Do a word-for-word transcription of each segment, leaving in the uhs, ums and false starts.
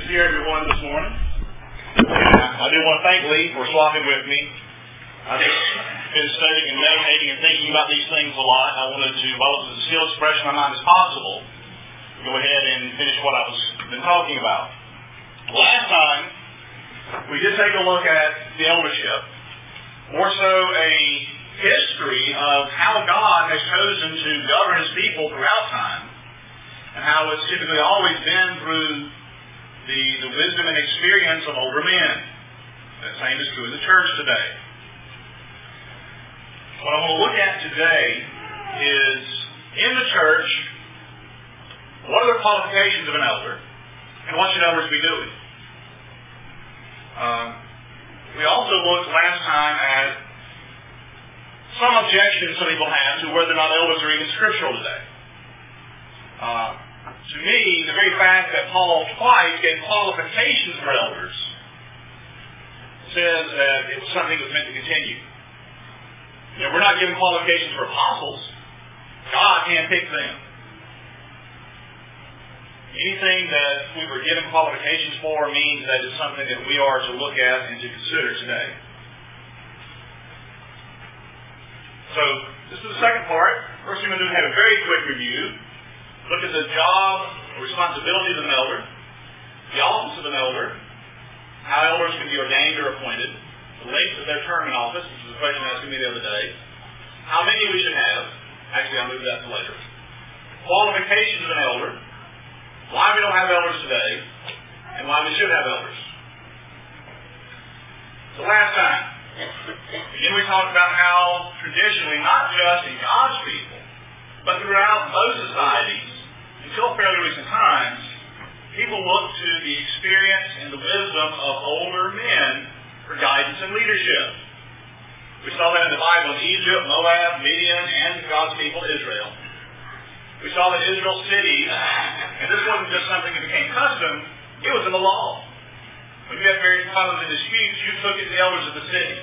to see everyone this morning. I do want to thank Lee for swapping with me. I've just been studying and meditating and thinking about these things a lot. I wanted to, while it was as still fresh in my mind as possible, go ahead and finish what I was been talking about. Last time, we did take a look at the eldership, more so a history of how God has chosen to govern His people throughout time, and how it's typically always been through the, the wisdom and experience of older men. The same is true in the church today. What I want to look at today is, in the church, what are the qualifications of an elder, and what should elders be doing? Um, we also looked last time at some objections some people have to whether or not elders are even scriptural today. Uh, to me, the very fact that Paul twice gave qualifications for elders says that it was something that was meant to continue. You know, we're not given qualifications for apostles. God handpicked them. Anything that we were given qualifications for means that it's something that we are to look at and to consider today. So, this is the second part. First thing we're going to do is have a very quick review. Look at the job or responsibilities of an elder, the office of an elder, how elders can be ordained or appointed, the length of their term in office, which was a question asked me the other day, how many we should have. Actually, I'll move that to later. Qualifications of an elder, why we don't have elders today, and why we should have elders. So last time, again we talked about how traditionally, not just in God's people, but throughout most societies, until fairly recent times, people look to the experience and the wisdom of older men for guidance and leadership. We saw that in the Bible in Egypt, Moab, Midian, and God's people, Israel. We saw that Israel's cities, and this wasn't just something that became custom, it was in the law. When you had various problems and disputes, you took it to the elders of the city.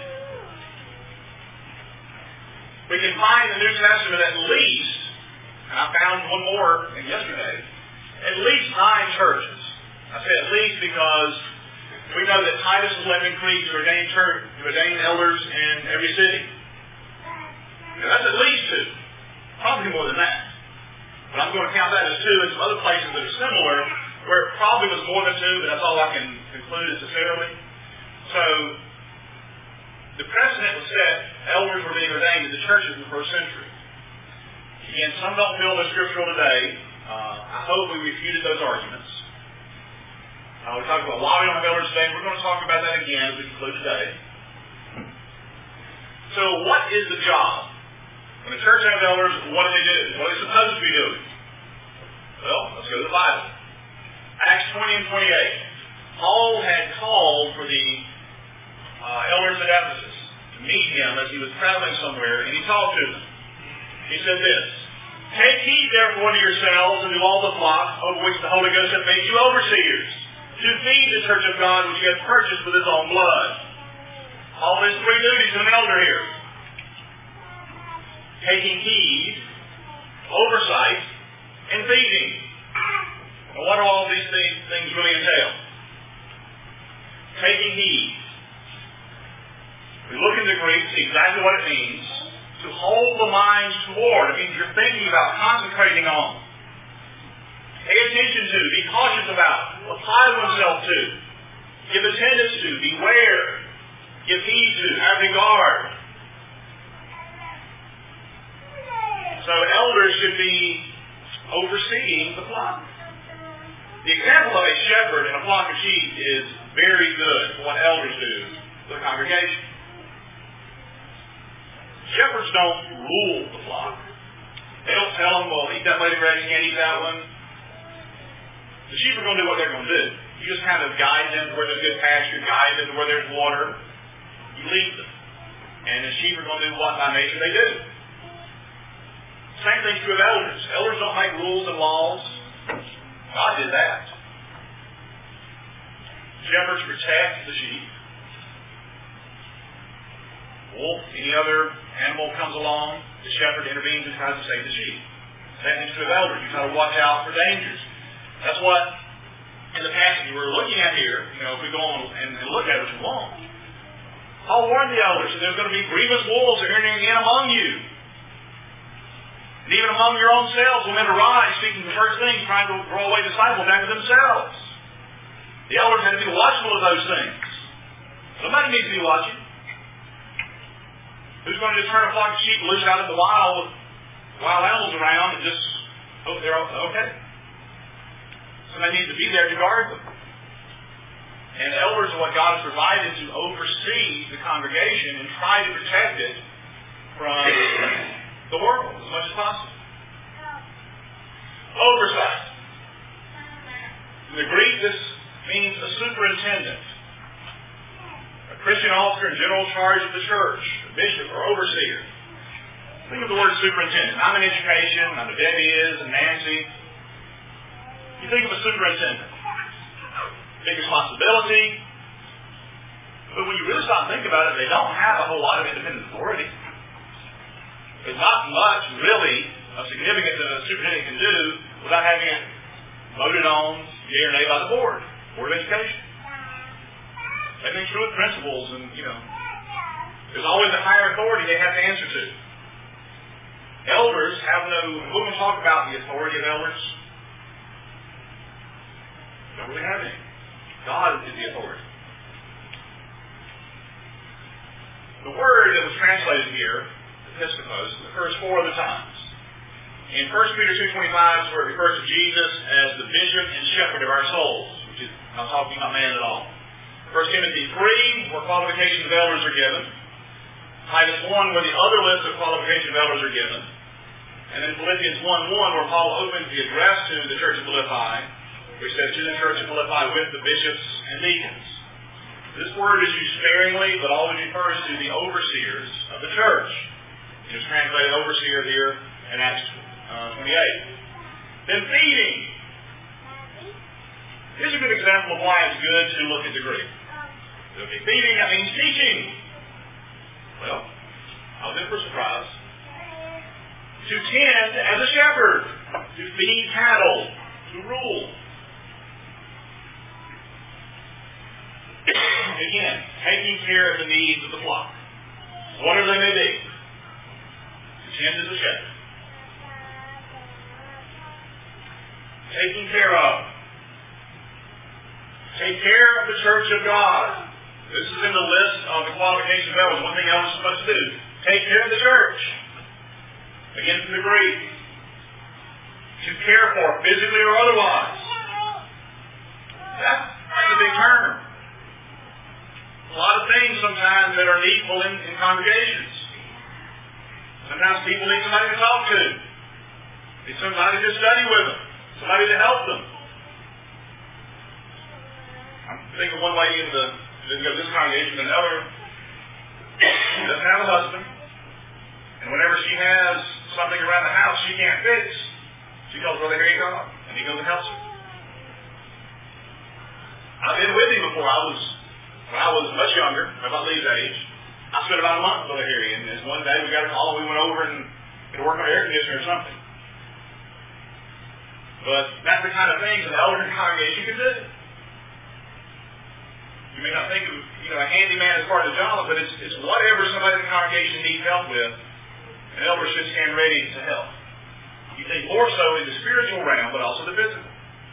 We can find in the New Testament at least, and I found one more yesterday, at least nine churches. I say at least because we know that Titus was left in Crete to ordain church, to ordain elders in every city. Now, that's at least two. Probably more than that. But I'm going to count that as two and some other places that are similar where it probably was more than two, but that's all I can conclude necessarily. So, the precedent was set. Elders were being ordained in the churches in the first century. Again, some don't feel they're scriptural today. Uh, I hope we refuted those arguments. Uh, we talked about why we don't have elders today. We're going to talk about that again as we conclude today. So what is the job? When a church has elders, what do they do? What are they supposed to be doing? Well, let's go to the Bible. Acts twenty and twenty-eight. Paul had called for the uh, elders at Ephesus to meet him as he was traveling somewhere, and he talked to them. He said this, "Take heed therefore to yourselves and to all the flock over which the Holy Ghost hath made you overseers, to feed the church of God which he hath purchased with his own blood." All these three duties of an elder here. Taking heed, oversight, and feeding. Now what do all these things, things really entail? Taking heed. We look in the Greek, see exactly what it means. To hold the minds toward. It means you're thinking about, concentrating on. Pay attention to, be cautious about, apply oneself to, give attendance to, beware, give heed to, have regard. So elders should be overseeing the flock. The example of a shepherd in a flock of sheep is very good for what elders do for the congregation. Shepherds don't rule the flock. They don't tell them, well, eat that lady bread, you can't eat that one. The sheep are going to do what they're going to do. You just kind of guide them to where there's good pasture, guide them to where there's water. You lead them. And the sheep are going to do what by nature they do. Same thing's true of elders. Elders don't make rules and laws. God did that. Shepherds protect the sheep. Wolf, any other animal comes along, the shepherd intervenes and tries to save the sheep. Same thing's true of elders. You try to watch out for dangers. That's what, in the passage we're looking at here, you know, if we go on and, and look at it, which we won't, Paul warned the elders that there's going to be grievous wolves entering in among you. And even among your own selves will men arise, speaking the first things, trying to draw away disciples after themselves. The elders had to be watchful of those things. Somebody needs to be watching. Who's going to just turn a flock of sheep loose out in the wild with wild animals around and just hope they're okay? Somebody needs to be there to guard them. And elders are what God has provided to oversee the congregation and try to protect it from the world as much as possible. Oversight. In the Greek, this means a superintendent, a Christian officer in general charge of the church, a bishop or overseer. Think of the word superintendent. I'm in education. I know Debbie is, and Nancy. You think of a superintendent. Big responsibility. But when you really stop and think about it, they don't have a whole lot of independent authority. There's not much, really, of significance that a superintendent can do without having it voted on, yea or nay, by the board, Board of Education. Same thing's true with principals, and, you know, there's always a higher authority they have to answer to. Elders have no, we're going to talk about the authority of elders. Don't really have any. God is the authority. The word that was translated here, episcopos, occurs four other times. In First Peter two twenty-five, where it refers to Jesus as the bishop and shepherd of our souls, which is not talking about man at all. First Timothy three, where qualifications of elders are given. Titus one, where the other list of qualifications of elders are given. And then Philippians one one, where Paul opens the address to the church of Philippi, which says, to the church of Philippi with the bishops and deacons. This word is used sparingly, but always refers to the overseers of the church. It is translated overseer here in Acts uh, twenty-eight. Then feeding. Here's a good example of why it's good to look at the Greek. Okay, feeding, that means teaching. Well, I was in for a surprise. To tend as a shepherd. To feed cattle. To rule. Again, taking care of the needs of the flock, whatever they may be. To tend as a shepherd. Taking care of. Take care of the church of God. This is in the list of the qualifications of elders. One thing elders are supposed to do. Take care of the church. Again, from the Greek. To care for, physically or otherwise. That's, that's a big term. A lot of things sometimes that are needful in, in congregations. Sometimes people need somebody to talk to. Need somebody to study with them. Somebody to help them. I'm thinking of one lady in the didn't go to this congregation, but another doesn't have a husband. And whenever she has something around the house she can't fix, she calls Brother Harry God, and he goes and helps her. I've been with him before. I was When I was much younger, about Lee's age, I spent about a month with Brother Harry. And this one day we got a call and we went over and to work on air conditioner or something. But that's the kind of things an elder in the congregation can do. You may not think of, you know, a handyman as part of the job, but it's, it's whatever somebody in the congregation needs help with, an elder should stand ready to help. You think more so in the spiritual realm, but also the physical.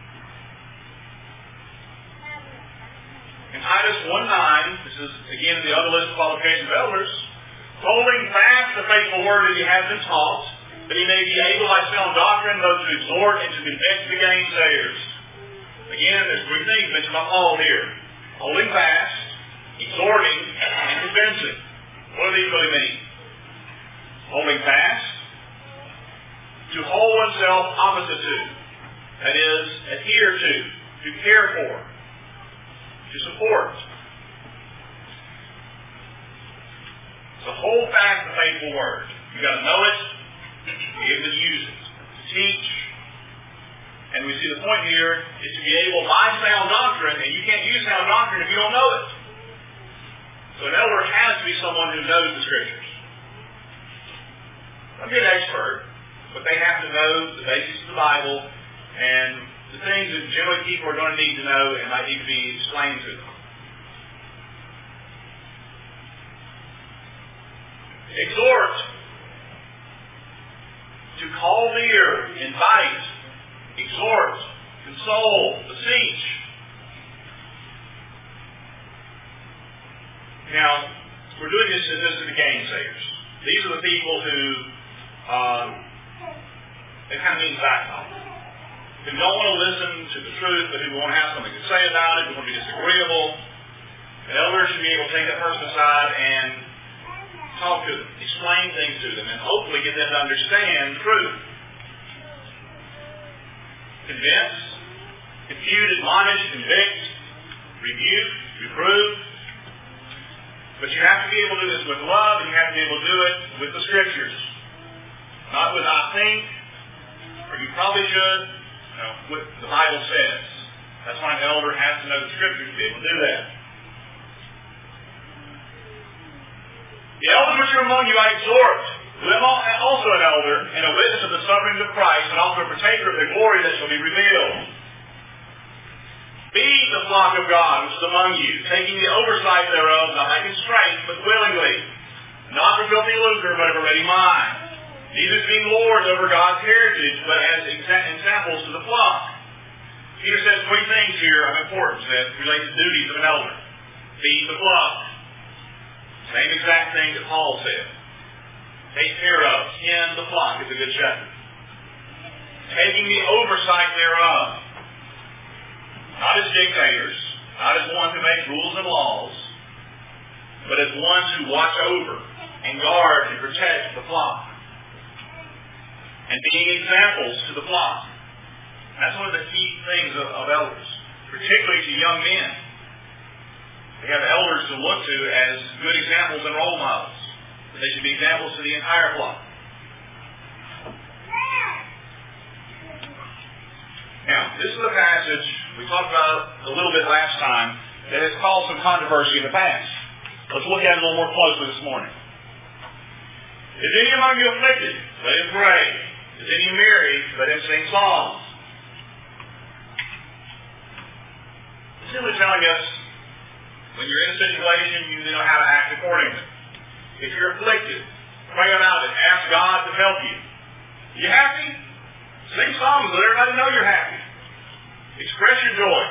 In Titus one nine, this is again in the other list of qualifications of elders, holding fast the faithful word that he has been taught, that he may be able by sound doctrine both to exhort and to convince the gainsayers. Again, there's three things mentioned by Paul here. Holding fast, exhorting, and convincing. What do these really mean? Holding fast, to hold oneself opposite to, that is, adhere to, to care for, to support. So hold fast the faithful word. You've got to know it, be able to use it, to teach. And we see the point here is to be able by sound doctrine, and you can't use sound doctrine if you don't know it. So an elder has to be someone who knows the Scriptures. Not be an expert, but they have to know the basics of the Bible and the things that generally people are going to need to know and might need to be explained to them. Exhort. To call near, invite, exhort, console, beseech. Now, we're doing this as this is the gainsayers. These are the people who, um, it kind of means backtalk. Who don't want to listen to the truth, but who want to have something to say about it, who want to be disagreeable. The elders should be able to take that person aside and talk to them, explain things to them, and hopefully get them to understand the truth. Convince, confute, admonish, convict, rebuke, reprove. But you have to be able to do this with love, and you have to be able to do it with the Scriptures. Not with I think, or you probably should. No, what the Bible says. That's why an elder has to know the Scriptures to be able to do that. The elders which are among you I exhort, them also an elder, and a witness of the sufferings of Christ, and also a partaker of the glory that shall be revealed. Feed the flock of God which is among you, taking the oversight thereof, not by constraint, but willingly, not for filthy lucre, but of a ready mind, neither being lords over God's heritage, but as examples to the flock. Peter says three things here of importance that relate to duties of an elder. Feed the flock. Same exact thing that Paul said. Take care of, tend the flock as a good shepherd. Taking the oversight thereof. Not as dictators, not as ones who make rules and laws, but as ones who watch over and guard and protect the flock. And being examples to the flock. That's one of the key things of, of elders, particularly to young men. They have elders to look to as good examples and role models. But they should be examples to the entire flock. Now, this is a passage we talked about a little bit last time that has caused some controversy in the past. Let's look at it a little more closely this morning. Is any among you afflicted? Let him pray. Is any merry? Let him sing songs. It's simply telling us when you're in a situation, you know how to act accordingly. If you're afflicted, pray about it. Ask God to help you. You happy? Sing songs, let everybody know you're happy. Express your joy.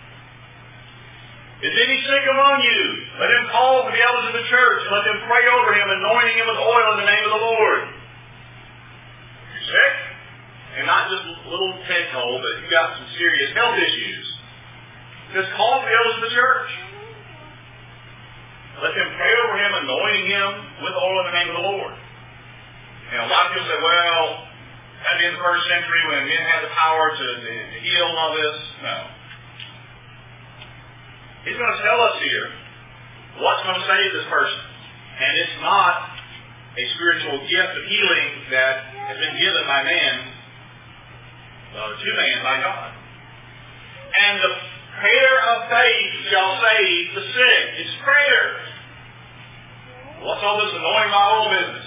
Is any sick among you? Let him call for the elders of the church and let them pray over him, anointing him with oil in the name of the Lord. You're sick? And not just a little head cold, but you've got some serious health issues. Just call for the elders of the church. Let them pray over him, anointing him with oil in the name of the Lord. And a lot of people say, well, that'd be in the first century when men had the power to, to, to heal and all this. No. He's going to tell us here what's going to save this person. And it's not a spiritual gift of healing that has been given by man, uh, to man by God. And the prayer of faith shall save the sick. It's prayer. What's all this anointing my oil business?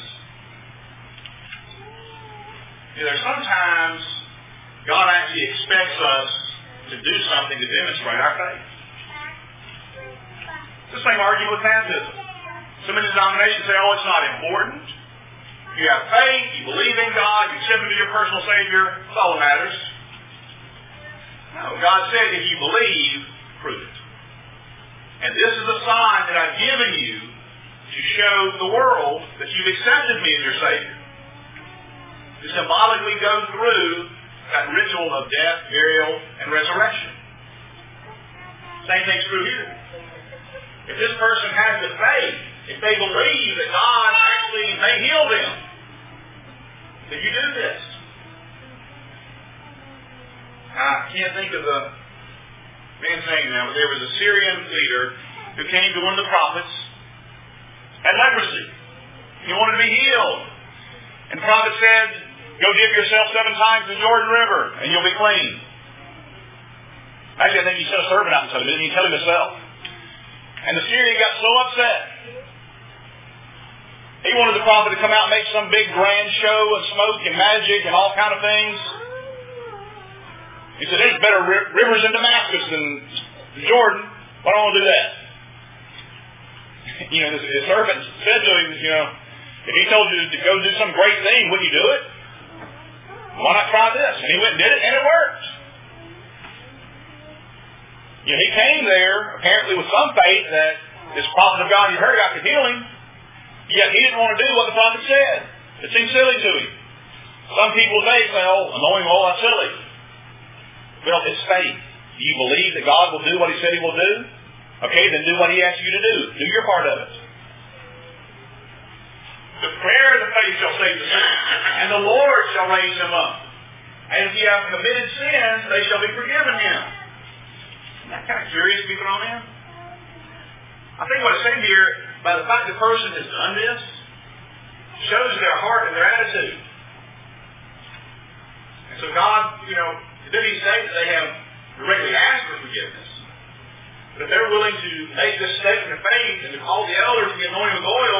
You know, sometimes God actually expects us to do something to demonstrate our faith. It's the same argument with baptism. So many denominations say, oh, it's not important. You have faith, you believe in God, you accept Him as your personal Savior, that's all that matters. No, God said if you believe, prove it. And this is a sign that I've given you to show the world that you've accepted me as your Savior. To symbolically go through that ritual of death, burial, and resurrection. Same thing's true here. If this person has the faith, if they believe that God actually may heal them, then you do this. I can't think of the man's name now, but there was a Syrian leader who came to one of the prophets, had leprosy. He wanted to be healed. And the prophet said, go dip yourself seven times in the Jordan River, and you'll be clean. Actually, I think he sent a servant out and told him, didn't he tell him himself? And the Syrian got so upset. He wanted the prophet to come out and make some big grand show and smoke and magic and all kind of things. He said, there's better ri- rivers in Damascus than Jordan. Why don't I do that? You know, his, his servant said to him, you know, if he told you to go do some great thing, wouldn't you do it? Why not try this? And he went and did it, and it worked. You know, he came there apparently with some faith that this prophet of God he heard about could heal him. Yet he didn't want to do what the prophet said. It seemed silly to him. Some people today say, oh, anointing oil, that's silly. Well, it's faith. Do you believe that God will do what he said he will do? Okay, then do what he asks you to do. Do your part of it. The prayer of the faith shall save the sinner, and the Lord shall raise him up. And if he have committed sins, they shall be forgiven him. Isn't that kind of curious to be thrown in? I think what it's saying here, by the fact the person has done this, shows their heart and their attitude. And so God, you know, did he say that they have directly asked for forgiveness? But if they're willing to make this statement of faith and to call the elders to get anointed with oil,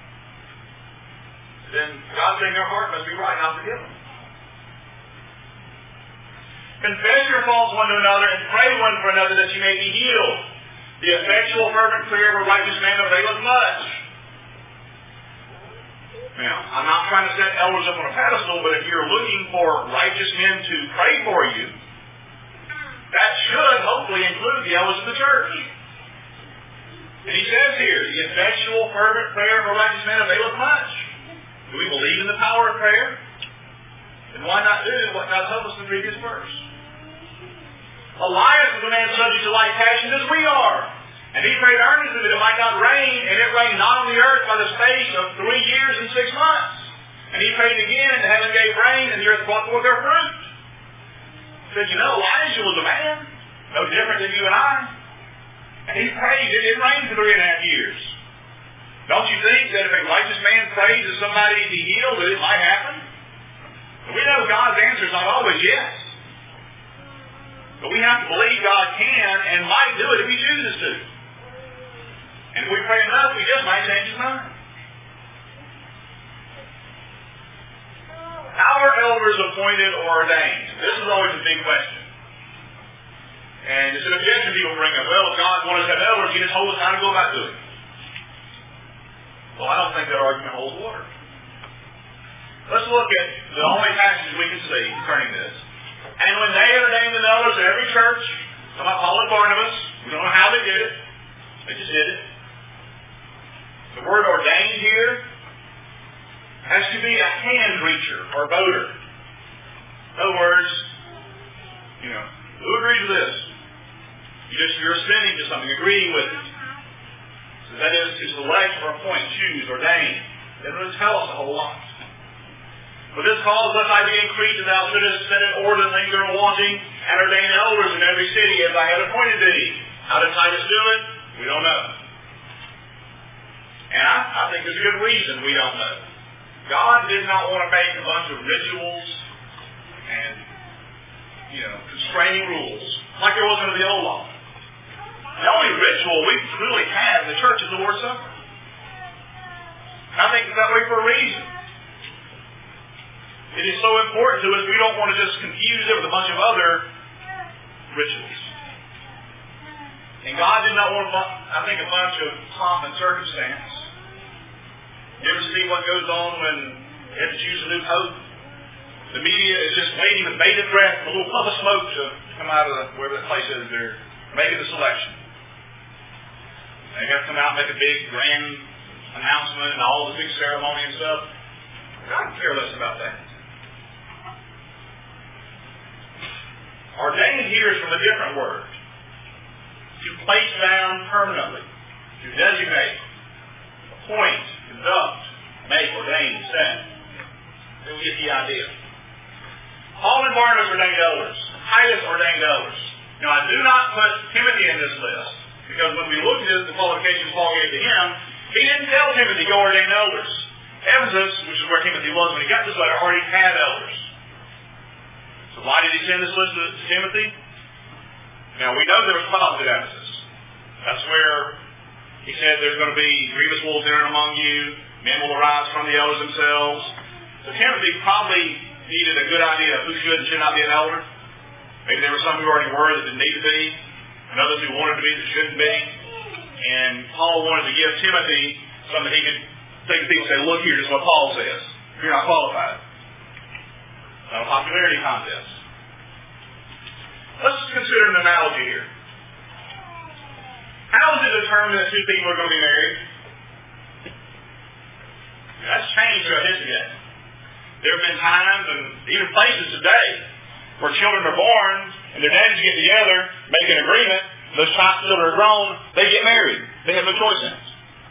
then God saying their heart must be right, not forgive them. Confess your faults one to another and pray one for another that you may be healed. The effectual fervent prayer of a righteous man availeth much. Now, I'm not trying to set elders up on a pedestal, but if you're looking for righteous men to pray for you, that should hopefully include the elders of the church. And he says here, the effectual fervent prayer of a righteous man availeth much. Do we believe in the power of prayer? Then why not do what God told us in the previous verse? Elias was a man subject to like passions as we are. And he prayed earnestly that it might not rain, and it rained not on the earth by the space of three years and six months. And he prayed again, and the heaven gave rain, and the earth brought forth her fruit. He said, you know, Elijah was a man, no different than you and I. And he prayed, it didn't rain for three and a half years. Don't you think that if a righteous man prays that somebody be healed, that it might happen? We know God's answer is not always yes. But we have to believe God can and might do it if he chooses to. And if we pray enough, we just might change his mind. Our elders appointed or ordained. This is always a big question. And it's an objection people bring up. Well, if God wanted us to have elders, he just told us how to go about doing it. Well, I don't think that argument holds water. Let's look at the only passage we can see concerning this. And when they had ordained the elders of every church, some about Paul and Barnabas, we don't know how they did it. They just did it. The word ordained here has to be a hand reacher or voter. In other words, you know, who agrees with this? You just, you're assenting to something, agreeing with it. So that is to select or appoint, choose, ordain. That doesn't tell us a whole lot. For this cause, lest I be increased, that thou shouldest set in order the things that are wanting, and ordain elders in every city, as I have appointed thee. How did Titus do it? We don't know. And I, I think there's a good reason we don't know. God did not want to make a bunch of rituals and, you know, constraining rules, like there was under the old law. The only ritual we really have in the church is the Lord's Supper. And I think it's that way for a reason. It is so important to us, we don't want to just confuse it with a bunch of other rituals. And God did not want, I think, a bunch of pomp and circumstance. You ever see what goes on when they have to choose a new pope? The media is just waiting with bated breath for a little puff of smoke to come out of the, wherever that place is they're making the selection. They got to come out and make a big grand announcement and all the big ceremony and stuff. God can care less about that. Ordained here is from a different word. To place down permanently. To designate. Appoint. Conduct. Make. Ordain. Send. Then we get the idea. Paul and Barnabas ordained elders. Titus ordained elders. Now I do not put Timothy in this list. Because when we look at the qualifications Paul gave to him, he didn't tell Timothy, go ordain elders. Ephesus, which is where Timothy was when he got this letter, already had elders. So why did he send this list to Timothy? Now we know there was problems at Ephesus. That's where he said there's going to be grievous wolves entering among you. Men will arise from the elders themselves. So Timothy probably needed a good idea of who should and should not be an elder. Maybe there were some who already were that didn't need to be, and others who wanted to be that shouldn't be. And Paul wanted to give Timothy something he could take to people and say, look here, this is what Paul says. You're not qualified. It's not a popularity contest. Let's consider an analogy here. How is it determined that two people are going to be married? That's changed throughout history. There have been times and even places today where children are born and their daddies get together, make an agreement. Those children are grown, they get married. They have no choice in it.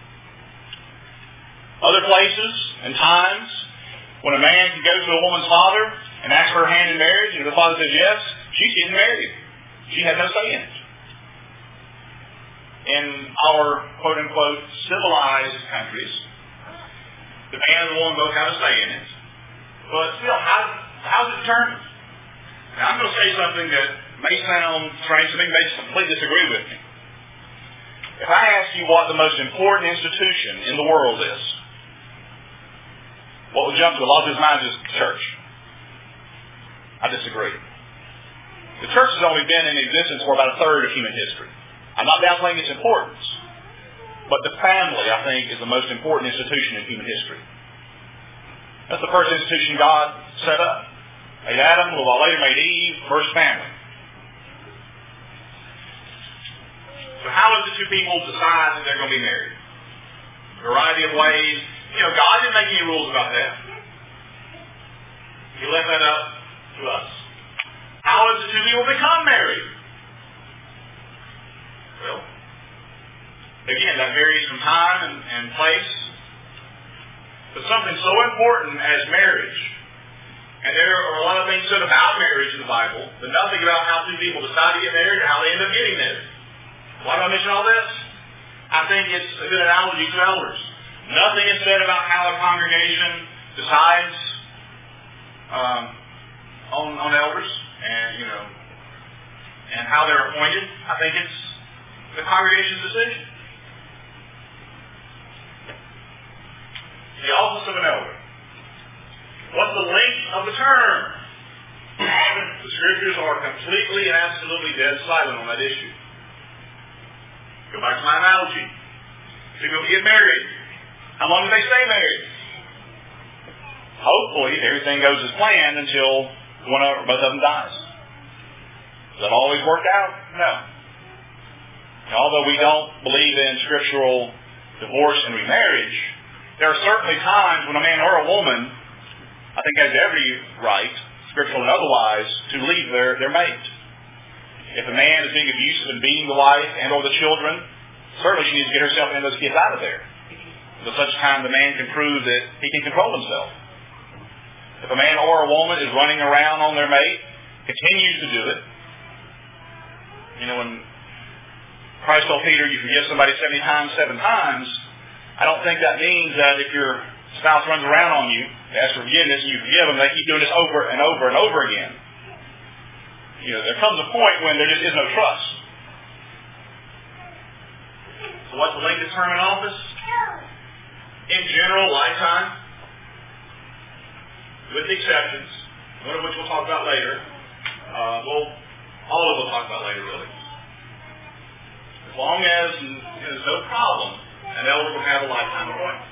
Other places and times when a man can go to a woman's father and ask for her hand in marriage, and if the father says yes, she's getting married. She has no say in it. In our quote-unquote civilized countries, the man and the woman both have a say in it. But still, how, how's it determined? Now, I'm going to say something that may sound strange to me, may completely disagree with me. If I ask you what the most important institution in the world is, what would jump to a lot of his mind is the church. I disagree. The church has only been in existence for about a third of human history. I'm not downplaying its importance, but the family, I think, is the most important institution in human history. That's the first institution God set up. Made Adam, who later made Eve, first family. So how does the two people decide that they're going to be married? A variety of ways. You know, God didn't make any rules about that. He left that up to us. How does the two people become married? Well, again, that varies from time and, and place. But something so important as marriage, and there are a lot of things said about marriage in the Bible, but nothing about how two people decide to get married or how they end up getting married. Why do I mention all this? I think it's a good analogy to elders. Nothing is said about how a congregation decides um, on, on elders and, you know, and how they're appointed. I think it's the congregation's decision. The office of an elder. What's the length of the term? The Scriptures are completely and absolutely dead silent on that issue. Go back to my analogy. People get married. How long do they stay married? Hopefully, everything goes as planned until one or both of them dies. Does that always work out? No. Now, although we don't believe in scriptural divorce and remarriage, there are certainly times when a man or a woman, I think, has every right, scriptural and otherwise, to leave their, their mate. If a man is being abusive and beating the wife and or the children, certainly she needs to get herself and those kids out of there. Until such time the man can prove that he can control himself. If a man or a woman is running around on their mate, continues to do it, you know, when Christ told Peter, you forgive somebody seventy times, seven times, I don't think that means that if your spouse runs around on you, ask for forgiveness, and you forgive them, they keep doing this over and over and over again. You know, there comes a point when there just is no trust. So what's the length of term in office? In general, lifetime, with exceptions, one of which we'll talk about later. Uh, well, all of them we'll talk about later, really. As long as there's no problem, an elder will have a lifetime appointment.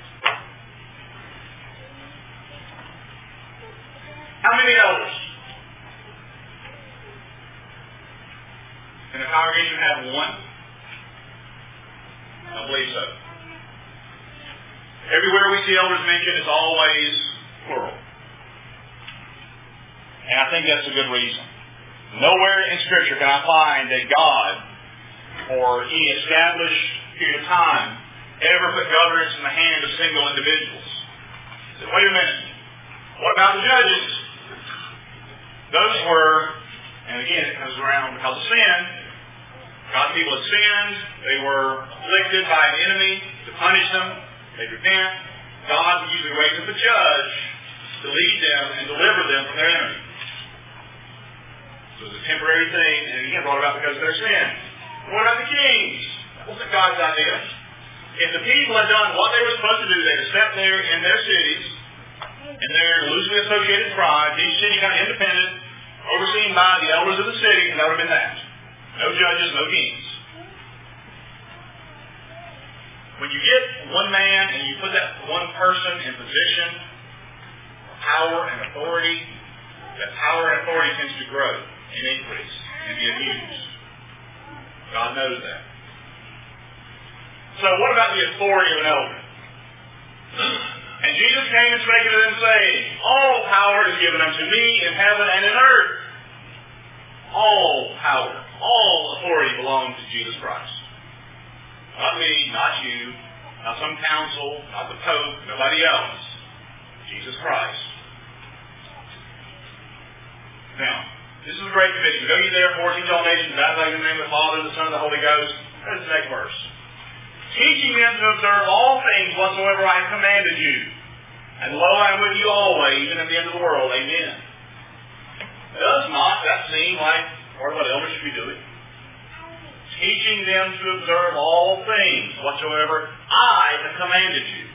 How many elders? Can a congregation have one? I believe so. Everywhere we see elders mentioned, it's always plural. And I think that's a good reason. Nowhere in Scripture can I find that God, for any established period of time, ever put governance in the hand of single individuals. So, wait a minute. What about the judges? Those were, and again, it comes around because of sin. God's people had sinned. They were afflicted by an enemy to punish them. They repent. God would usually raise up a judge to lead them and deliver them from their enemy. So it was a temporary thing, and again brought about because of their sin. What about the kings? That wasn't God's idea. If the people had done what they were supposed to do, they had sat there in their cities, in their loosely associated tribes, each city kind of independent, overseen by the elders of the city, and that would have been that. No judges, no kings. When you get one man and you put that one person in position of power and authority, that power and authority tends to grow and increase and be abused. God knows that. So what about the authority of an elder? And Jesus came and spake unto them, saying, all power is given unto me in heaven and in earth. All power, all authority belongs to Jesus Christ. Not me, not you, not some council, not the Pope, nobody else. Jesus Christ. Now, this is a great commission. Go ye therefore, teach all nations, baptizing in the name of the Father, the Son, and the Holy Ghost. That's the next verse. Teaching them to observe all things whatsoever I have commanded you. And lo, I am with you always, even at the end of the world. Amen. Does not that seem like part of what elders should be doing? Teaching them to observe all things whatsoever I have commanded you.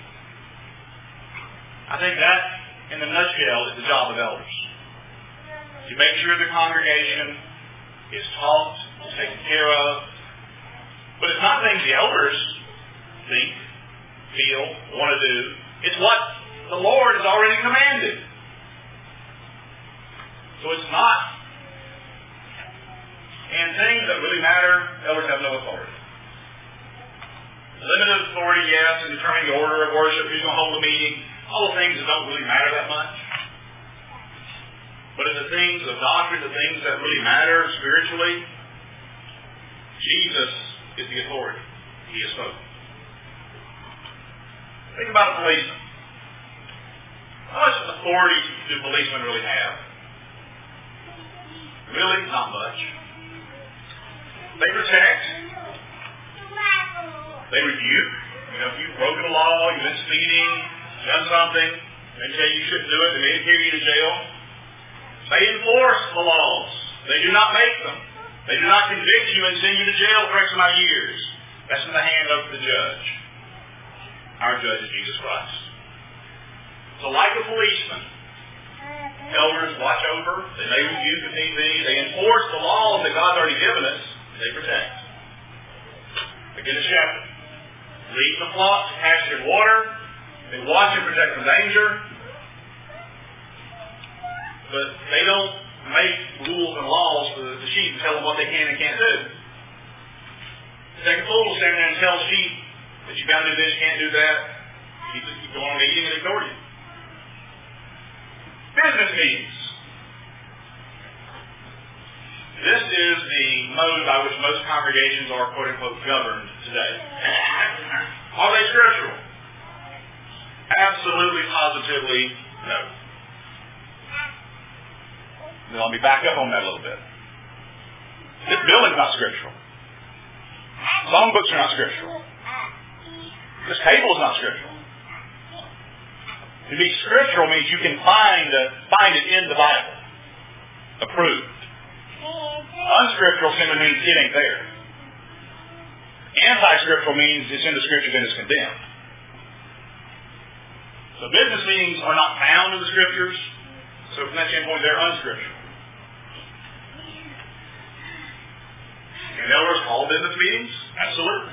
I think that, in a nutshell, is the job of elders. To make sure the congregation is taught, is taken care of. But it's not things the elders think, feel, want to do. It's what the Lord has already commanded. So it's not. And things that really matter, elders have no authority. Limited authority, yes, in determining the order of worship, who's going to hold the meeting, all the things that don't really matter that much. But in the things of doctrine, the things that really matter spiritually, Jesus is the authority. He has spoken. Think about a policeman. How much authority do policemen really have? Really? Not much. They protect. They rebuke. You know, if you've broken the law, you've been speeding, done something, they tell you you shouldn't do it, they may carry you to jail. They enforce the laws. They do not make them. They do not convict you and send you to jail for X amount of years. That's in the hand of the judge. Our judge is Jesus Christ. So like a policeman, elders watch over, they may rebuke if need be, they enforce the laws that God's already given us, they protect. Again, a shepherd. Lead the flock to pasture and water. They watch and protect from danger. But they don't make rules and laws for the sheep and tell them what they can and can't do. Take a fool will stand there and tell sheep that you've got to do this, you can't do that. You just keep going on eating and ignore you. Business meetings. This is the mode by which most congregations are, quote unquote, governed today. Are they scriptural? Absolutely, positively, no. Now, let me back up on that a little bit. This building's not scriptural. Songbooks are not scriptural. This table is not scriptural. To be scriptural means you can find uh, find it in the Bible. Approved. Unscriptural simply means it ain't there. Anti-scriptural means it's in the scriptures and it's condemned. So business meetings are not found in the scriptures. So from that standpoint, they're unscriptural. And elders call business meetings? Absolutely.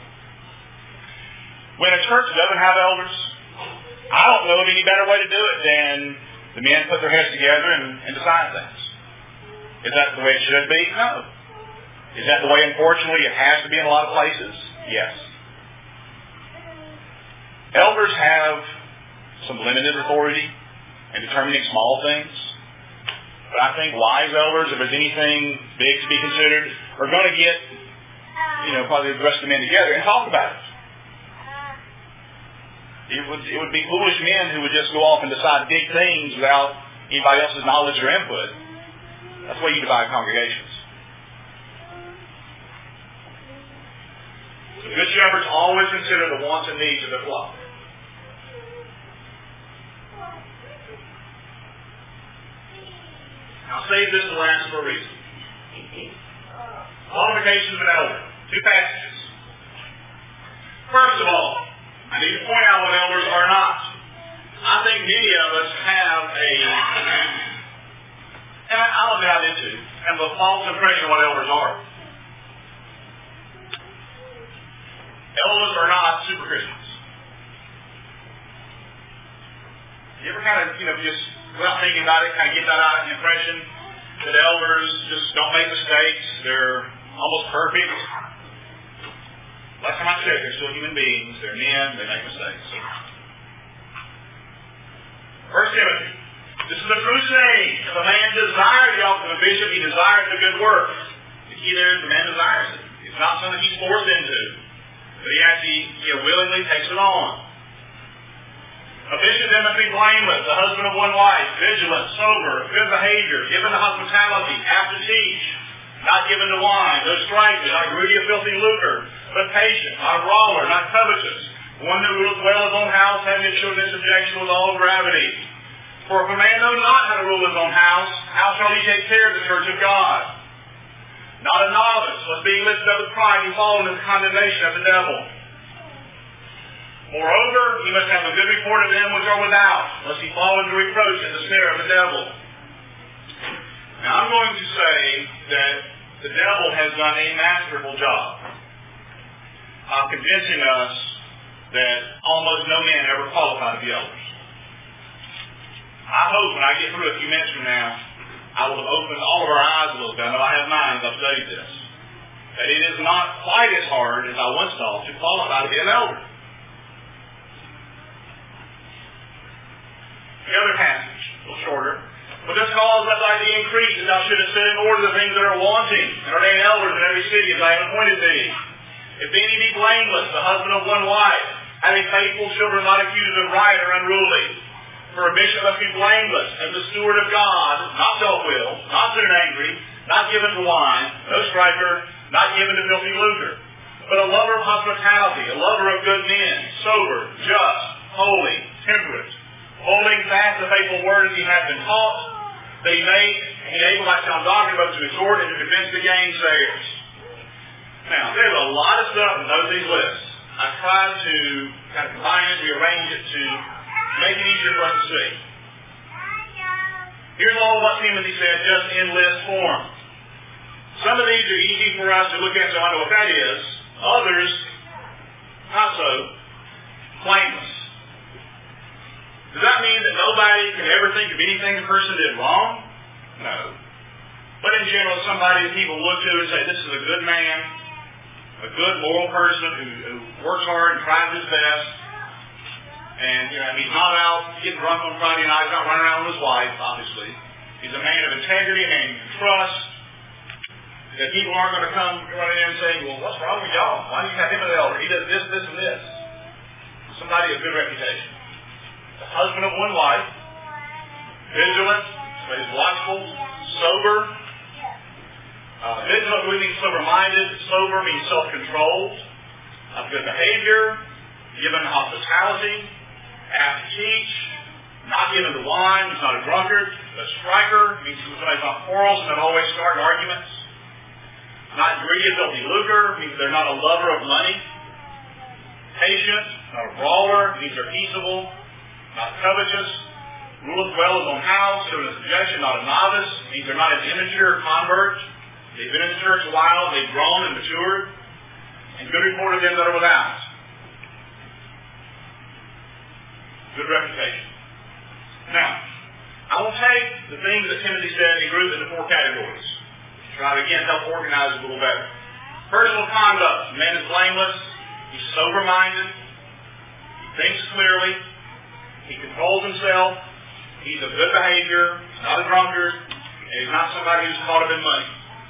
When a church doesn't have elders, I don't know of any better way to do it than the men put their heads together and, and decide things. Is that the way it should be? No. Is that the way, unfortunately, it has to be in a lot of places? Yes. Elders have some limited authority in determining small things. But I think wise elders, if there's anything big to be considered, are going to get, you know, probably the rest of the men together and talk about it. It would, it would be foolish men who would just go off and decide big things without anybody else's knowledge or input. That's the way you divide congregations. So good shepherds always consider the wants and needs of their flock. I'll save this to last for a reason. Qualifications of an elder. Two passages. First of all, I need to point out what elders are not. I think many of us have a And I'll admit I did too. And the false impression of what elders are. Elders are not super Christians. You ever kind of, you know, just without thinking about it, kind of get that out impression that elders just don't make mistakes. They're almost perfect. Last time I checked, they're still human beings. They're men. They make mistakes. First Timothy. This is the true saying. If a man desires the office of a bishop, he desires the good work. The key there is the man desires it. It's not something he's forced into. But he actually, you know, willingly takes it on. A bishop then must be blameless, the husband of one wife, vigilant, sober, good behavior, given to hospitality, apt to teach, not given to wine, no striker, not greedy of filthy lucre, but patient, not a brawler, not covetous, one that ruleth well his own house, having his children in subjection with all gravity. For if a man know not how to rule his own house, how shall he take care of the church of God? Not a novice, but being lifted up with pride, he fall into the condemnation of the devil. Moreover, he must have a good report of them which are without, lest he fall into reproach and the snare of the devil. Now, I'm going to say that the devil has done a masterful job of convincing us that almost no man ever qualified to be elders. I hope when I get through a few minutes from now, I will have opened all of our eyes a little bit. I know I have mine as I've studied this. That it is not quite as hard as I once thought to qualify to be an elder. The other passage, a little shorter. But this cause that thy be increased, that thou shouldest set in order the things that are wanting, and ordain elders in every city as I have appointed thee. If any be blameless, the husband of one wife, having faithful children not accused of riot or unruly. For a bishop must be blameless, as the steward of God, not self-willed, not soon angry, not given to wine, no striker, not given to filthy lucre, but a lover of hospitality, a lover of good men, sober, just, holy, temperate, holding fast the faithful word as he hath been taught, that he may enable by sound doctrine both to exhort and to convince the gainsayers. Now, there's a lot of stuff in those these lists. I tried to kind of combine it, rearrange it to make it easier for us to see. Here's all of what Timothy said, just in list form. Some of these are easy for us to look at, so I know what that is. Others, not so. Blameless. Does that mean that nobody can ever think of anything the person did wrong? No. But in general, somebody that people look to and say, this is a good man, a good moral person who, who works hard and tries his best. And, you know, he's not out getting drunk on Friday night. He's not running around with his wife, obviously. He's a man of integrity, a man you can trust. That people aren't going to come running in and saying, well, what's wrong with y'all? Why do you have him as an elder? He does this, this, and this. Somebody of good reputation. The husband of one wife, vigilant, stays watchful, sober. Uh, vigilant means sober-minded. Sober means self-controlled. Of good behavior, given hospitality, apt to teach, not given to wine, he's not a drunkard. A striker means somebody's not quarrelsome, not always starting arguments. Not greedy of filthy lucre means they're not a lover of money. Patient, not a brawler, means they're peaceable. Not covetous, ruleth well his own house, children in subjection, not a novice, means they're not an immature convert. They've been in the church a while, they've grown and matured, and good report of them that are without. Good reputation. Now, I will take the things that Timothy said and group into four categories. Try to again help organize it a little better. Personal conduct. The man is blameless, he's sober-minded, he thinks clearly, he controls himself. He's of good behavior. He's not a drunkard. And he's not somebody who's caught up in money.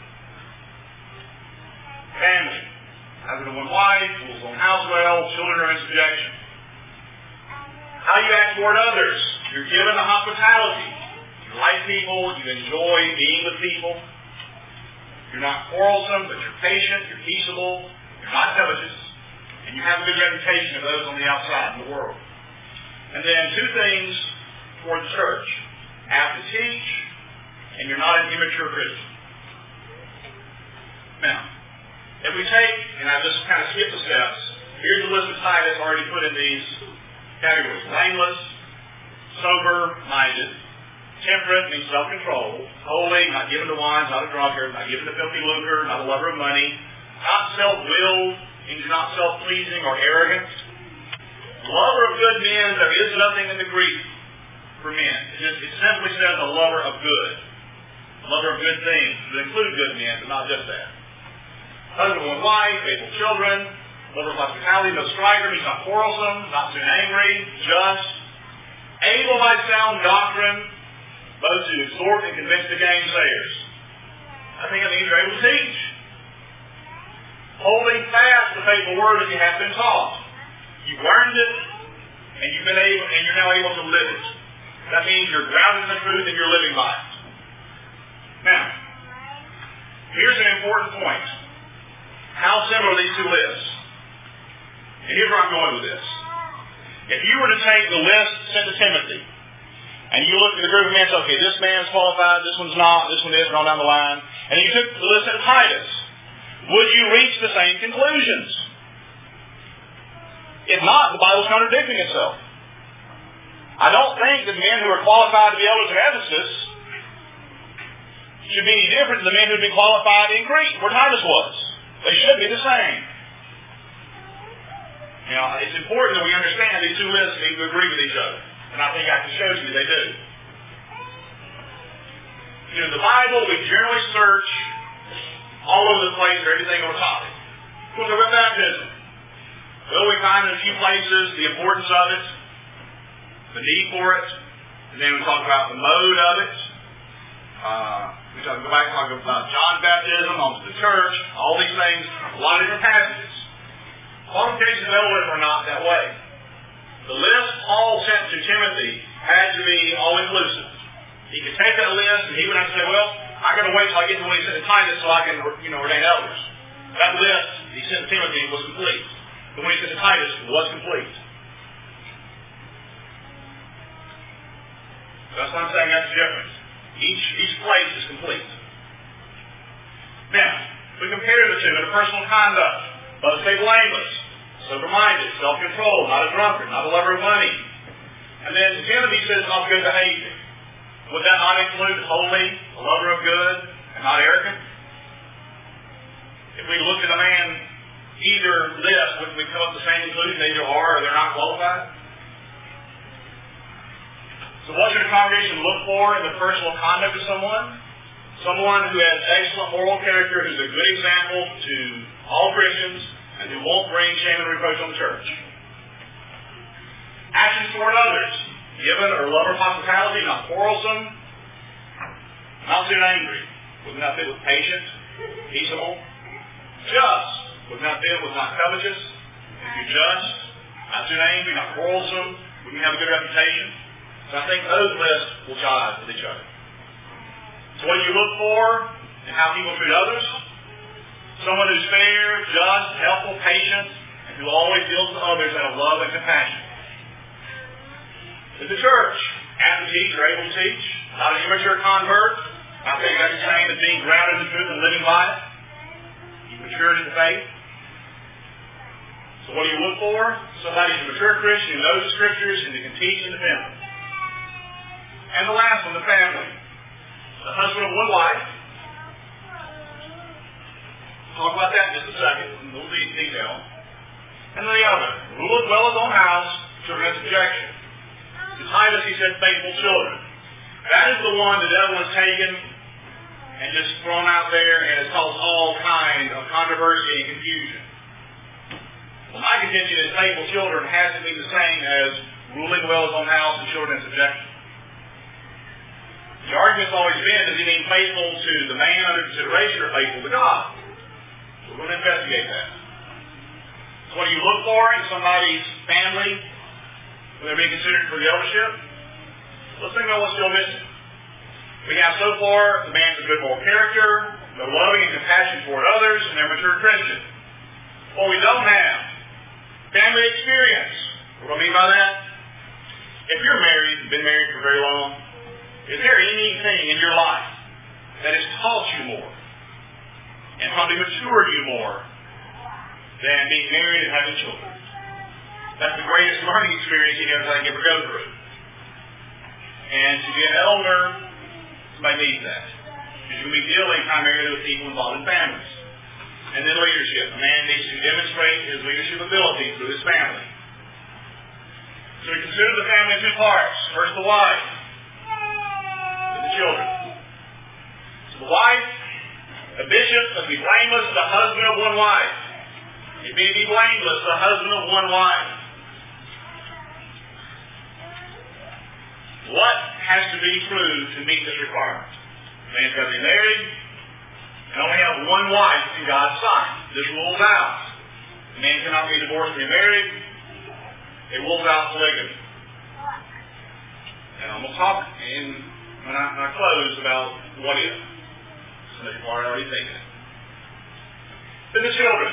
Family. Husband of one wife, rules on house well, children are in subjection. How you act toward others. You're given to hospitality. You like people. You enjoy being with people. You're not quarrelsome, but you're patient. You're peaceable. You're not covetous. And you have a good reputation of those on the outside in the world. And then two things toward the church. Apt to teach, and you're not an immature Christian. Now, if we take, and I just kind of skip the steps, here's the list of Titus already put in these categories. Blameless, sober-minded, Temperate means self-control. Holy, not given to wine, not a drunkard, not given to filthy lucre, not a lover of money. Not self-willed, means not self-pleasing or arrogant. Lover of good men, there is nothing in the Greek for men. It, just, it simply says a lover of good. A lover of good things. It includes good men, but not just that. Husband and wife, faithful children, lover of hospitality, no striker, means not quarrelsome, not soon angry, just, able by sound doctrine, both to exhort and convince the gainsayers. I think it means you're able to teach. Holding fast the faithful word that you have been taught. You've learned it, and you've been able, and you're now able to live it. That means you're grounded in the truth and you're living by it. Now, here's an important point. How similar are these two lists? And here's where I'm going with this. If you were to take the list sent to Timothy, and you look at the group of men and say, okay, this man's qualified, this one's not, this one is, and on down the line, and you took the list sent to Titus, would you reach the same conclusions? If not, the Bible's contradicting itself. I don't think that the men who are qualified to be elders of Ephesus should be any different than the men who would be qualified in Crete, where Titus was. They should be the same. Now, it's important that we understand these two lists need to agree with each other. And I think I can show you they do. You know, in the Bible, we generally search all over the place for everything on a topic. We'll talk about baptism. Well, we find in a few places the importance of it, the need for it, and then we talk about the mode of it. Uh, we talk, go back and talk about John's baptism, onto the church, all these things, a lot of different passages. Qualifications of elders are not that way. The list Paul sent to Timothy had to be all-inclusive. He could take that list and he would have to say, well, I got to wait till I get to when he sent to Titus so I can, you know, ordain elders. That list he sent to Timothy was complete. But when he sent to Titus, it was complete. That's what I'm saying, that's the difference. Each, each place is complete. Now, we compare the two in a personal conduct. Both say blameless, sober-minded, self-controlled, not a drunkard, not a lover of money. And then Timothy says not good behavior. Would that not include holy, a lover of good, and not arrogant? If we look at a man, either list, would we come up with the same conclusion? They either are or they're not qualified? So what should a congregation look for in the personal conduct of someone? Someone who has excellent moral character, who's a good example to all Christians, and who won't bring shame and reproach on the church. Actions toward others. Given or lover of hospitality, not quarrelsome, not soon angry. Would not fit with patient, peaceable. Just. Would not fit with not covetous. If you're just, not soon angry, not quarrelsome, wouldn't have a good reputation. So I think those lists will jive with each other. So what do you look for and how people treat others? Someone who's fair, just, helpful, patient, and who always deals with others out of love and compassion. In the church, apt to teach or able to teach, not an immature convert. I think that's the same as being grounded in the truth and living by it. You've matured in the faith. So what do you look for? Somebody who's a mature Christian who knows the Scriptures and who can teach and defend them. And the last one, the family. The husband of one wife. Talk about that in just a second, in a little detail. And then the other. Rule as well as own house, children in subjection. To Titus, he said, faithful children. That is the one the devil has taken and just thrown out there and has caused all kinds of controversy and confusion. Well, my contention is faithful children has to be the same as ruling well as own house and children in subjection. The argument's always been, does he mean faithful to the man under consideration or faithful to God? We're going to investigate that. So what do you look for in somebody's family when they're being considered for the eldership? Let's think about what's still missing. We have so far the man's a good moral character, they're loving and compassionate toward others, and they're mature Christian. What we don't have, family experience. What do I mean by that? If you're married, been married for very long, is there anything in your life that has taught you more and probably matured you more than being married and having children? That's the greatest learning experience you ever, ever go through. And to be an elder, somebody needs that. Because you're going to be dealing primarily with people involved in families. And then leadership. A man needs to demonstrate his leadership ability through his family. So we consider the family in two parts. First, the wife, and the children. So the wife, the bishop must be blameless, the husband of one wife. He may be blameless, the husband of one wife. What has to be true to meet this requirement? A man's got to be married and only have one wife in God's sight. This rules out. A man cannot be divorced and remarried. It rules out polygamy. And I'm going to talk in, when, I, when I close about what if. Some of you are already thinking it. Then the children.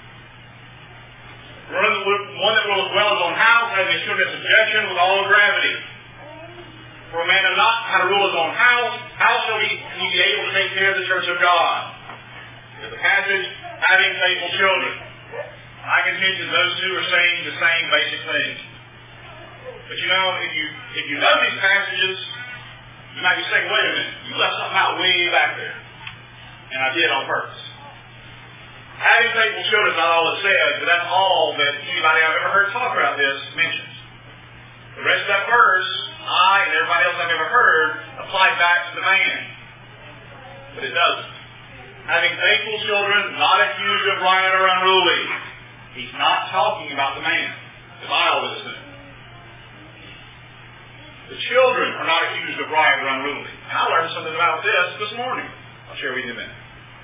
One that will as well as on house, having his children in subjection with all gravity. For a man to not how to rule his own house, how shall he, he be able to take care of the church of God? There's the passage, having faithful children. I contend that those two are saying the same basic thing. But you know, if you if you know these passages, you might be saying, wait a minute, you left something out way back there. And I did on purpose. Having faithful children is not all it says, but that's all that anybody I've ever heard talk about this mentions. The rest of that verse, I and everybody else I've ever heard, apply back to the man. But it doesn't. Having faithful children, not accused of riot or unruly. He's not talking about the man, as I always assume. The children are not accused of riot or unruly. And I learned something about this this morning. I'll share with you in a minute.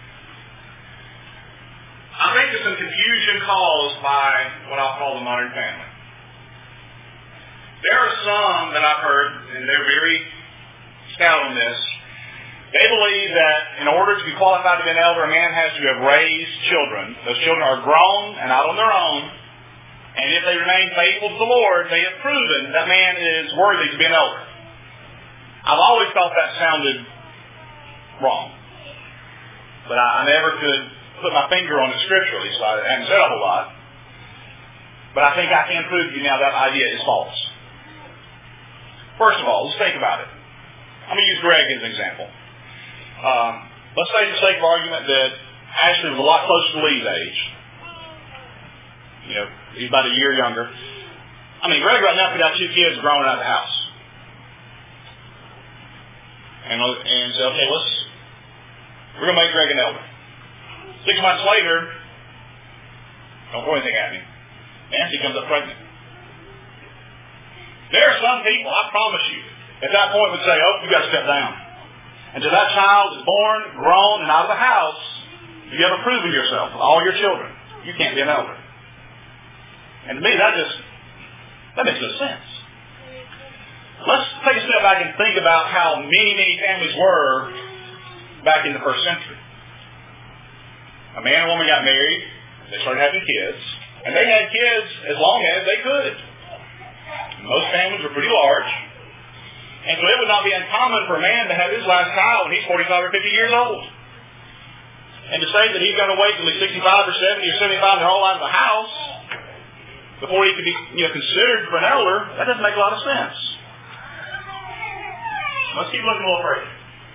I think there's some confusion caused by what I'll call the modern family. There are some that I've heard, and they're very stout on this. They believe that in order to be qualified to be an elder, a man has to have raised children. Those children are grown and out on their own. And if they remain faithful to the Lord, they have proven that man is worthy to be an elder. I've always thought that sounded wrong. But I, I never could put my finger on it scripturally, so I haven't said a whole lot. But I think I can prove to you now that idea is false. First of all, let's think about it. I'm going to use Greg as an example. Um, let's say for the sake of argument that Ashley was a lot closer to Lee's age. You know, he's about a year younger. I mean, Greg right now could have two kids growing out of the house. And, and say, okay, let's, we're going to make Greg an elder. Six months later, don't throw anything at me, Nancy comes up pregnant. There are some people, I promise you, at that point would say, oh, you've got to step down. Until that child is born, grown, and out of the house, you haven't proven yourself with all your children. You can't be an elder. And to me, that just, that makes no sense. Let's take a step back and think about how many, many families were back in the first century. A man and woman got married, they started having kids, and they had kids as long as they could. Most families were pretty large. And so it would not be uncommon for a man to have his last child when he's forty-five or fifty years old. And to say that he's going to wait until he's sixty-five or seventy or seventy-five and they're all out of the house before he could be, you know, considered for an elder, that doesn't make a lot of sense. Let's keep looking a little further.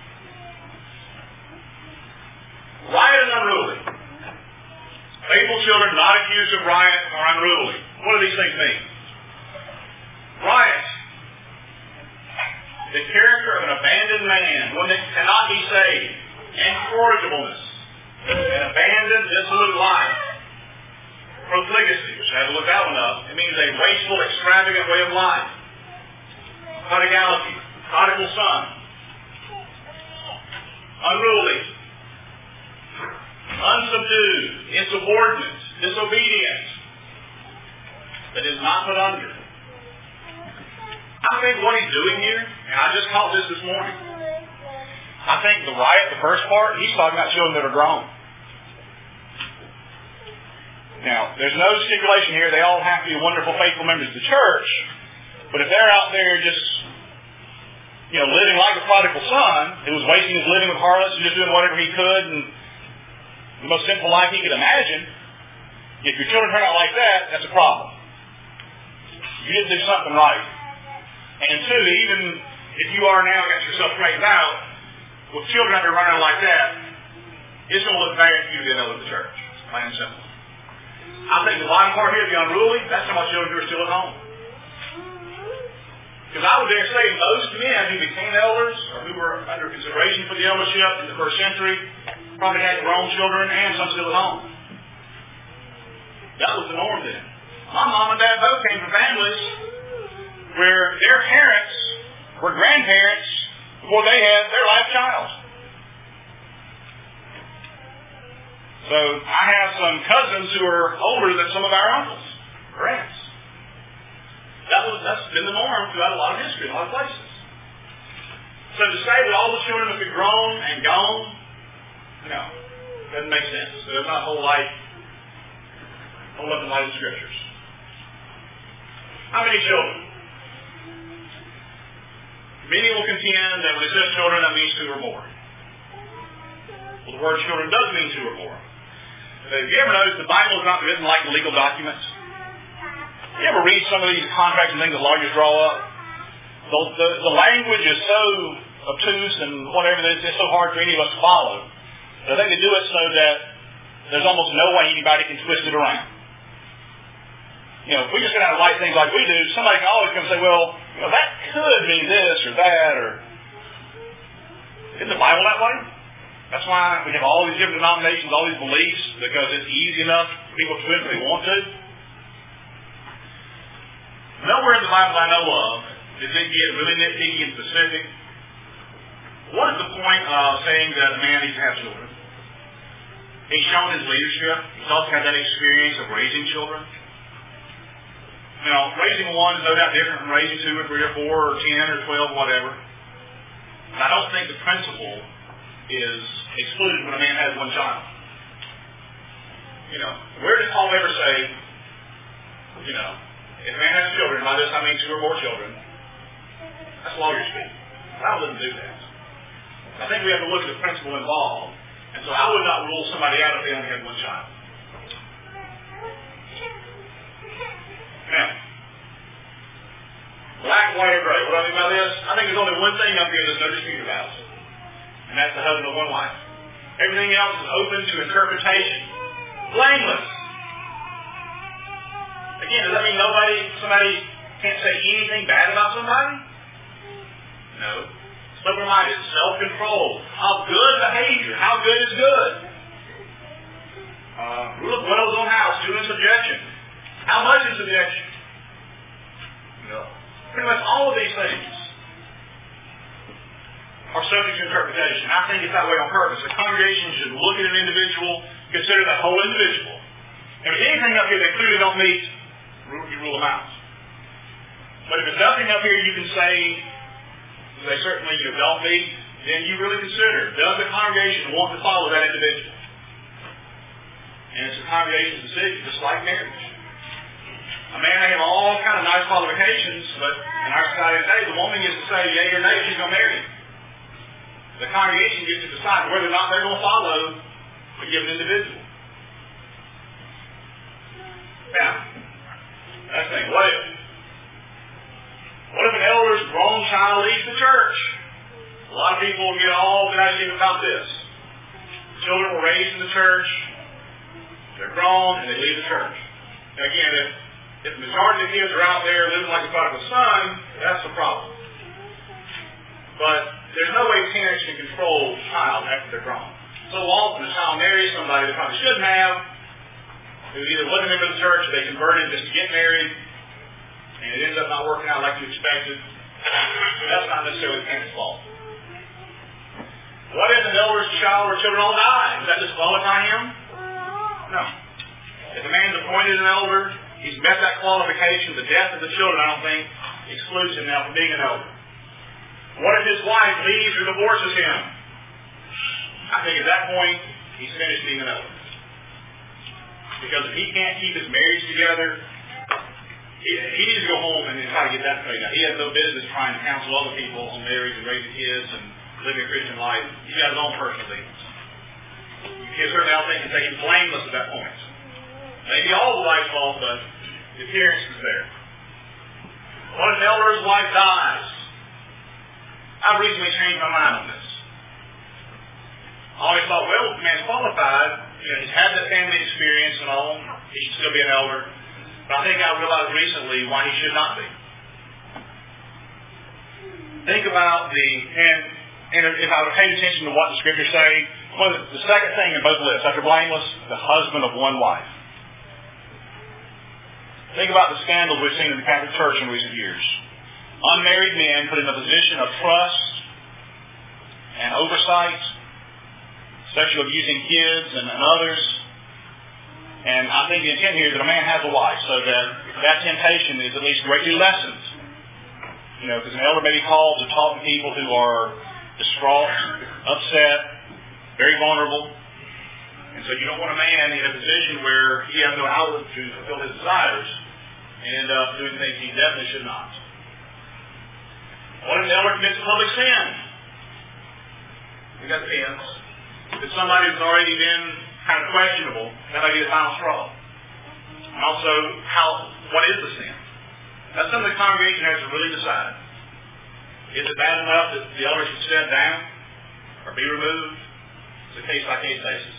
Riot and unruly. Faithful children not accused of riot or unruly. What do these things mean? Riot. The character of an abandoned man, one that cannot be saved. Incorrigibleness. An abandoned, dissolute life. Profligacy, which I had to look out enough. It means a wasteful, extravagant way of life. Prodigality. Prodigal son. Unruly. Unsubdued. Insubordinate. Disobedient. That is not put under. I think what he's doing here, and I just caught this this morning, I think the riot, the first part, he's talking about children that are grown. Now, there's no stipulation here they all have to be wonderful, faithful members of the church, but if they're out there just, you know, living like a prodigal son, who was wasting his living with harlots and just doing whatever he could, and the most sinful life he could imagine, if your children turn out like that, that's a problem. You didn't do something right. And two, even if you are now got yourself straightened out, with children out there running like that, it's going to look bad for you to be an elder of the church. Plain and simple. I think the bottom part here, the unruly, that's how much children who are still at home. Because I would dare say most men who became elders or who were under consideration for the eldership in the first century probably had grown children and some still at home. That was the norm then. My mom and dad both came from families where their parents were grandparents before they had their last child. So I have some cousins who are older than some of our uncles or aunts. That was, that's been the norm throughout a lot of history, a lot of places. So to say that all the children have been grown and gone, no, doesn't make sense. It does not hold light, hold up in light of the Scriptures. How many children? Many will contend that when it says children, that means two or more. Well, the word children does mean two or more. Have you ever noticed the Bible is not written like legal documents? You ever read some of these contracts and things that lawyers draw up? The, the, the language is so obtuse and whatever that it's so hard for any of us to follow. I think they do it so that there's almost no way anybody can twist it around. You know, if we just get out and write things like we do, somebody can always come and say, well, you know, that could mean this or that, or isn't the Bible that way? That's why we have all these different denominations, all these beliefs, because it's easy enough for people to twist if they want to. Nowhere in the Bible I know of does it get really nitpicky and specific. What is the point of saying that a man needs to have children? He's shown his leadership. He's also had that experience of raising children. You know, raising one is no doubt different from raising two or three or four or ten or twelve, whatever. But I don't think the principle is excluded when a man has one child. You know, where did Paul ever say, you know, if a man has children, by this I mean two or more children? That's lawyer speak. The Bible doesn't do that. I think we have to look at the principle involved. And so I would not rule somebody out if they only had one child. Now, black, white, or gray. What do I mean by this? I think there's only one thing up here there's no dispute about. And that's the husband of one wife. Everything else is open to interpretation. Blameless. Again, does that mean nobody, somebody can't say anything bad about somebody? No. Sober-minded, self-control, of good behavior. How good is good? Uh, rule of widows on house, to in subjection. How much in subjection? No. Pretty much all of these things are subject to interpretation. I think it's that way on purpose. The congregation should look at an individual, consider that whole individual. And if there's anything up here that clearly don't meet, you rule them out. But if there's nothing up here you can say, they certainly you don't meet, then you really consider, does the congregation want to follow that individual? And it's the congregation's decision, just like marriage. A man may have all kind of nice qualifications, but in our society today, the woman gets to say yea or nay, she's going to marry him. The congregation gets to decide whether or not they're going to follow a given individual. Now, that's the thing. What if? What if an elder's grown child leaves the church? A lot of people get all excited about this. Children were raised in the church, they're grown, and they leave the church. Now again, if, if the majority of the kids are out there living like the prodigal son, that's the problem. But there's no way parents can control a child after they're grown. So often the child marries somebody they probably shouldn't have, who either wasn't a member of the church or they converted just to get married, and it ends up not working out like you expected. That's not necessarily the parent's fault. What if an elder's child or children all die? Does that disqualify him? No. If a man's appointed an elder, he's met that qualification. The death of the children, I don't think, excludes him now from being an elder. What if his wife leaves or divorces him? I think at that point, he's finished being an elder. Because if he can't keep his marriage together, he, he needs to go home and try to get that straightened out. He has no business trying to counsel other people on marriage and raising kids and living a Christian life. He's got his own personal demons. You can certainly I think can take him blameless at that point. Maybe all the wife's fault, but the appearance is there. What if an elder's wife dies? I've recently changed my mind on this. I always thought, well, if the man's qualified, you know, he's had that family experience and all, he should still be an elder. But I think I realized recently why he should not be. Think about the, and, and if I would pay attention to what the scriptures say, well, the second thing in both lists, after blameless, the husband of one wife. Think about the scandals we've seen in the Catholic Church in recent years. Unmarried men put in a position of trust and oversight, sexually abusing kids and, and others. And I think the intent here is that a man has a wife, so that that temptation is at least greatly lessened. You know, because an elder may be called to talk to people who are distraught, upset, very vulnerable. And so you don't want a man in a position where he has no outlet to fulfill his desires and end up doing things he definitely should not. What if an elder commits a public sin? We got pins. If somebody who's already been kind of questionable, that might be the final straw. And also, how what is the sin? That's something the congregation has to really decide. Is it bad enough that the elder should step down or be removed? It's a case-by-case basis.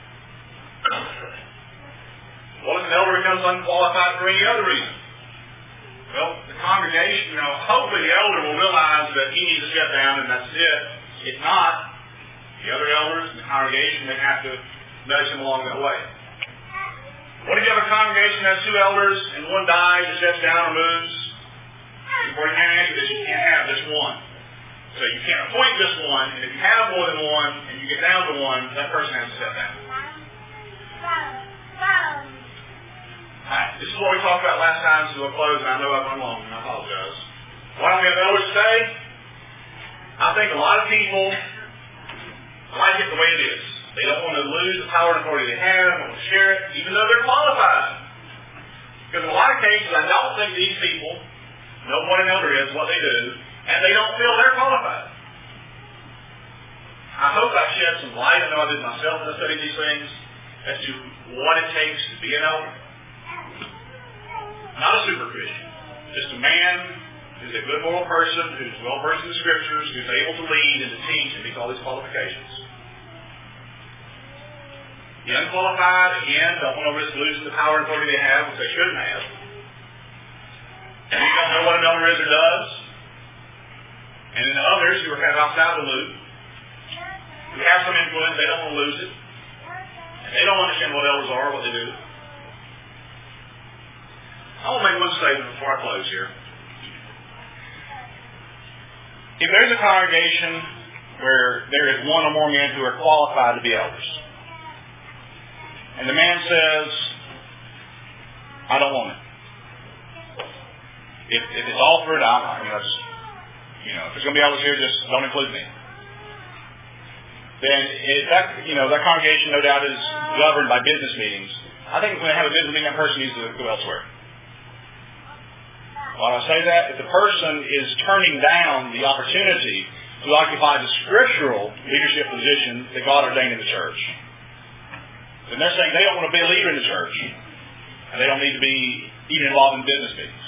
What if an elder becomes unqualified for any other reason? Well, the congregation, you know, hopefully the elder will realize that he needs to step down and that's it. If not, the other elders and the congregation may have to nudge him along that way. What if you have a congregation that has two elders and one dies or steps down or moves? Before you can answer this, you can't have just one. So you can't appoint just one, and if you have more than one and you get down to one, that person has to step down. Alright, this is what we talked about last time, so we'll close, and I know I've run long, and I apologize. Why don't we have elders today? I think a lot of people like it the way it is. They don't want to lose the power and authority they have, they want to share it, even though they're qualified. Because in a lot of cases, I don't think these people know what an elder is, what they do, and they don't feel they're qualified. I hope I shed some light, I know I did myself when I studied these things, as to what it takes to be an elder. Not a super Christian, just a man who's a good moral person, who's well versed in the scriptures, who's able to lead and to teach and meet all these qualifications. The unqualified, again, don't want to risk losing the power and authority they have, which they shouldn't have. And you don't know what an elder is or does. And then others who are kind of outside the loop, who have some influence, they don't want to lose it. And they don't understand what elders are, what they do. I want to make one statement before I close here. If there's a congregation where there is one or more men who are qualified to be elders, and the man says, I don't want it. If, if it's offered, I'm, you know, just, you know, if there's going to be elders here, just don't include me. Then if that, you know, that congregation no doubt is governed by business meetings. I think when they have a business meeting, that person needs to go elsewhere. While I say that, if the person is turning down the opportunity to occupy the scriptural leadership position that God ordained in the church, then they're saying they don't want to be a leader in the church, and they don't need to be even involved in business meetings.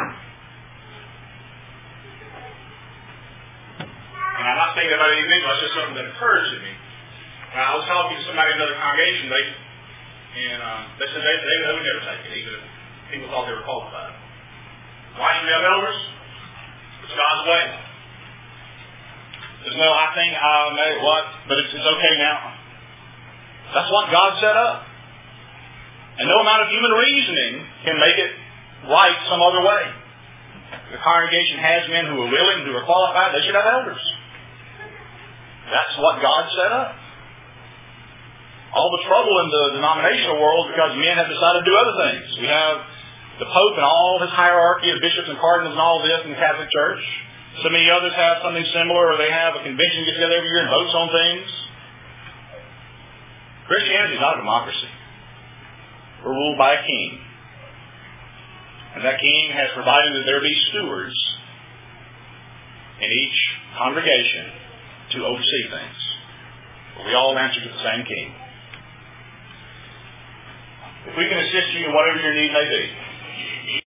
And I'm not saying that about anything, that's just something that occurs to me. When I was talking to somebody in another congregation, they and um, they said they, they, they would never take it, even if people thought they were qualified. Why should we have elders? It's God's way. There's no, I think, I know what, but it's, it's okay now. That's what God set up. And no amount of human reasoning can make it right some other way. If the congregation has men who are willing, who are qualified, they should have elders. That's what God set up. All the trouble in the denominational world is because men have decided to do other things. We have the Pope and all his hierarchy of bishops and cardinals and all this in the Catholic Church. So many others have something similar, or they have a convention get together every year and votes on things. Christianity is not a democracy. We're ruled by a king. And that king has provided that there be stewards in each congregation to oversee things. But we all answer to the same king. If we can assist you in whatever your need may be,